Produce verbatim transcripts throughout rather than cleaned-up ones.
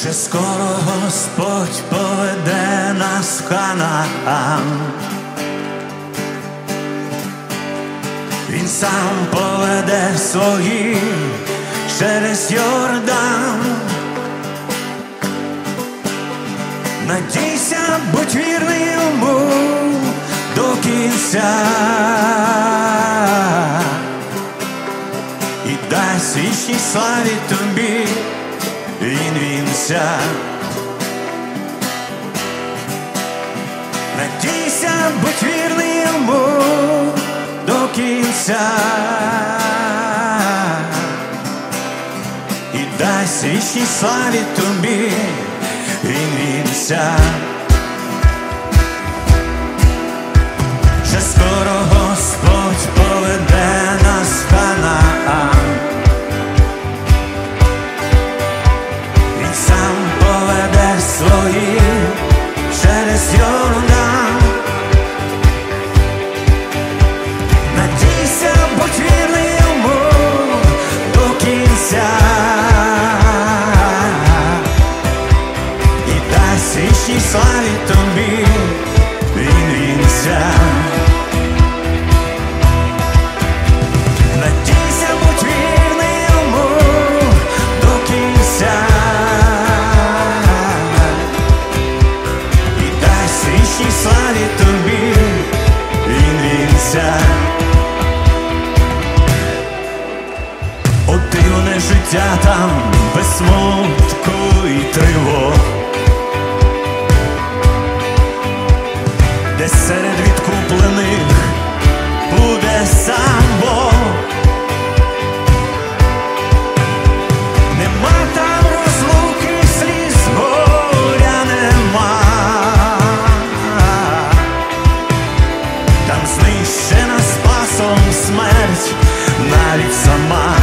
Вже скоро Господь поведе нас в Ханаан. Він сам поведе своїх через Йордан. Надійся, будь вірний йому до кінця, і дасть вічній славі тобі він вінця. Надійся, будь вірний йому до кінця, і дасть вічній славі тобі він вінця. Вже скоро Господь поведе нас в Ханаан. Він сам поведе своїх через Йордан. Надійся, будь вірний йому до кінця, і дасть вічній славі тобі він вінця. Надійся, будь вірний йому до кінця, і дасть вічній славі тобі він вінця. Дивне життя там без смутку і тривог, де серед відкуплених буде сам Бог. Нема там розлуки, сліз, горя нема, там знищена спасом смерть навіть сама.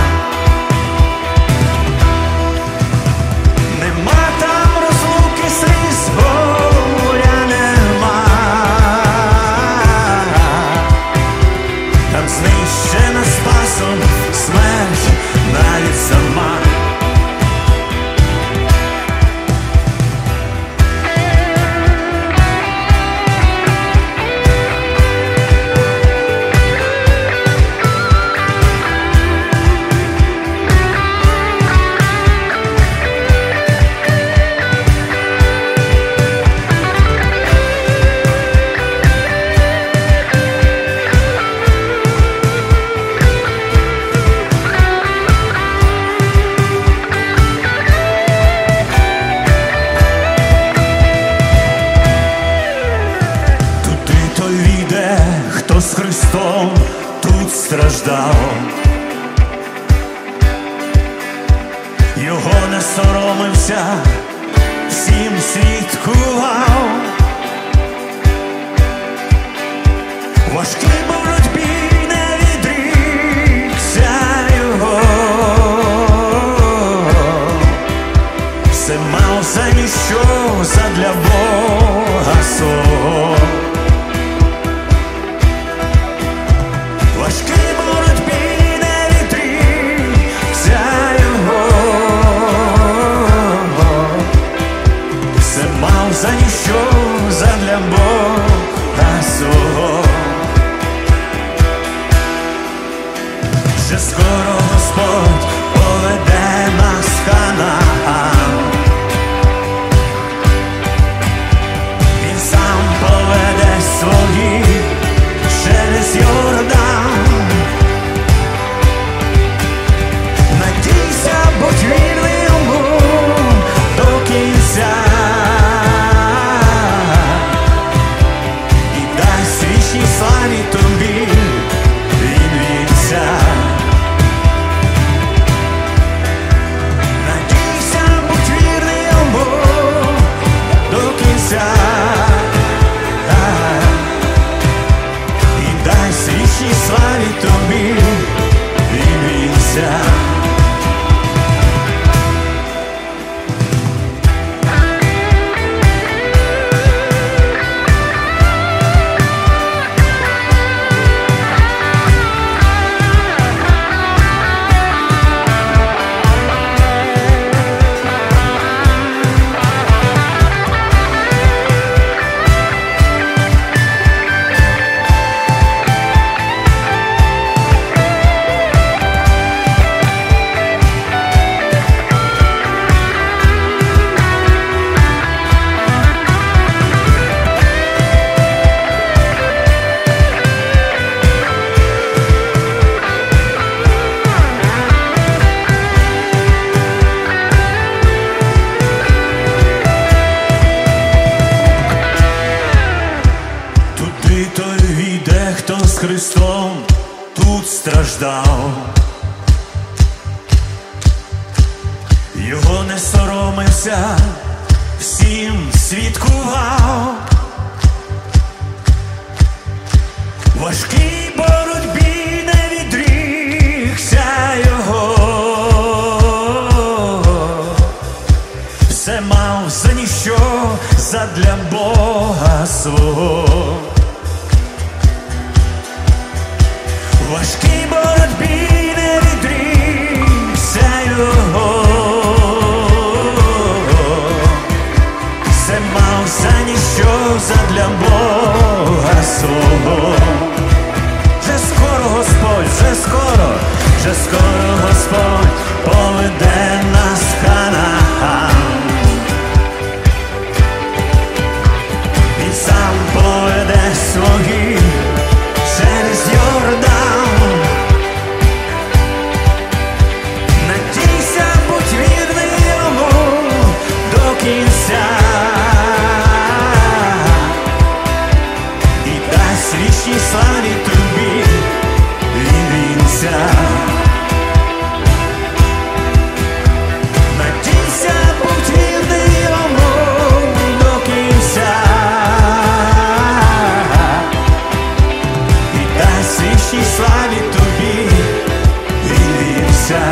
Знищена спасом смерть навіть сама. Хто з Христом тут страждав, його не соромився, всім свідкував. Важкій боротьбі не відрікся його, все мав замість що задля Бога свого. Важкій боротьбі не відрікся його, все мав за ніщо задля Бога свого. Вже скоро Господь поведе нас в Ханаан. Він сам поведе своїх через Йордан. Надійся, будь вірний йому до кінця, і дасть вічній славі тобі він вінця. Надійся, будь вірний йому до кінця, і дасть вічній славі тобі він вінця. Христом тут страждав, його не соромився, всім свідкував. Важкій боротьбі не відрікся його, все мав за ніщо, задля Бога свого. Важкій боротьбі не відрікся його, все мав за ніщо, задля Бога свого. Вже скоро Господь, вже скоро, вже скоро Господь поведе нас в Ханаан. Він сам поведе своїх через Йордан. Надійся, будь вірний йому до кінця, і дасть вічній славі тобі він вінця. Надійся, будь вірний йому до кінця, і дасть вічній славі тобі він вінця.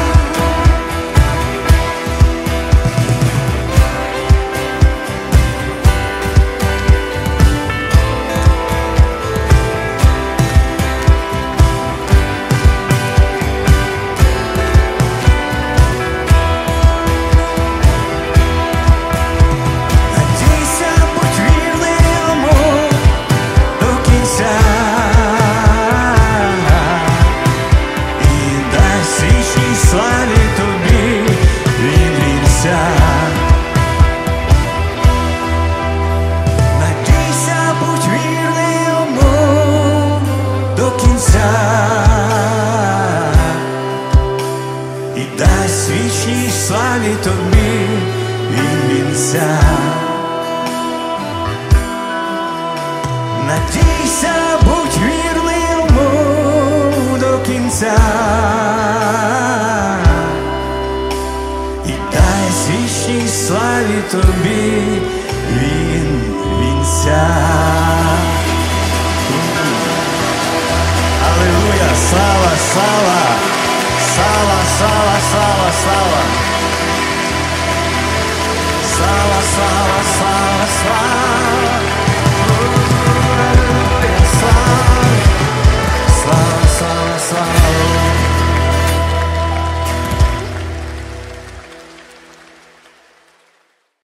І дасть вічній славі тобі він вінця. Надійся, будь вірний йому до кінця, і дасть вічній славі тобі він